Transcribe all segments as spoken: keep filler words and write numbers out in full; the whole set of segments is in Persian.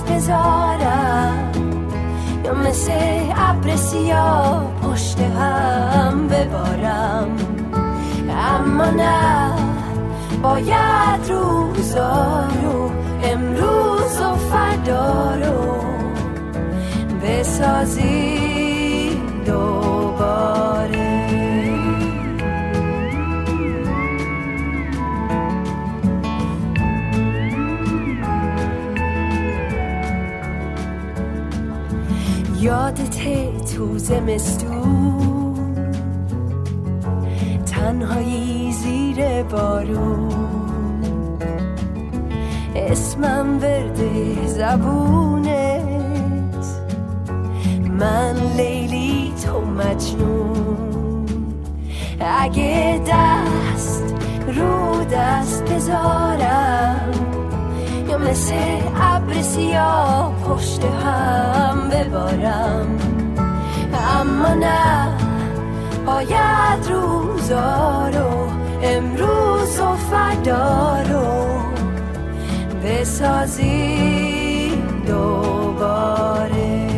دست بذارم یا مثل ابر سیاه پشت هم ببارم، اما نه، باید روزا رو امروز و فردا رو بسازی دوباره. یادته تو زمستون تنهایی زیر بارون، اسمم ورده زبونت، من لیلی تو مجنون. اگه دست رو دست بذارم یا مثل ابر سیاه پشت هم ببارم، اما نه، باید روزا رو امروز و فردا رو بسازی دوباره.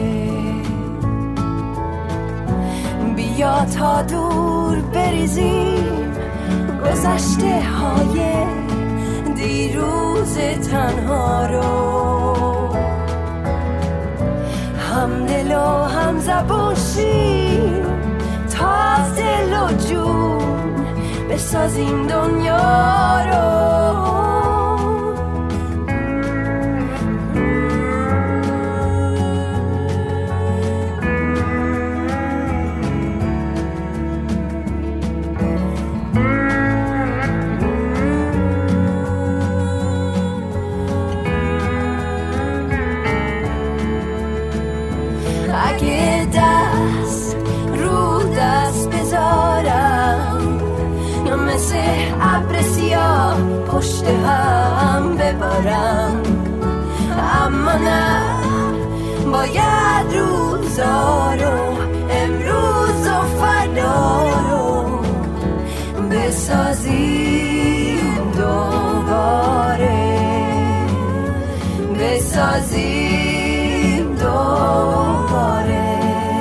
بیا تا دور بریزیم گذشته های دیروز تنها رو، هم دل و هم زبون شیم تا از دل و جون بسازیم دنیا رو. اگه دست رو دست بذارم یا مثل ابر سیاه پشت هم ببارم، اما نه، باید روزا رو امروز و فردا رو بسازیم دوباره، بسازیم دوباره،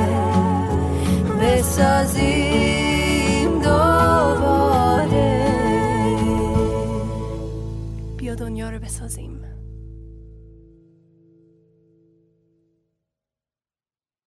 بسازیم دوباره. بیا دنیا رو بسازیم.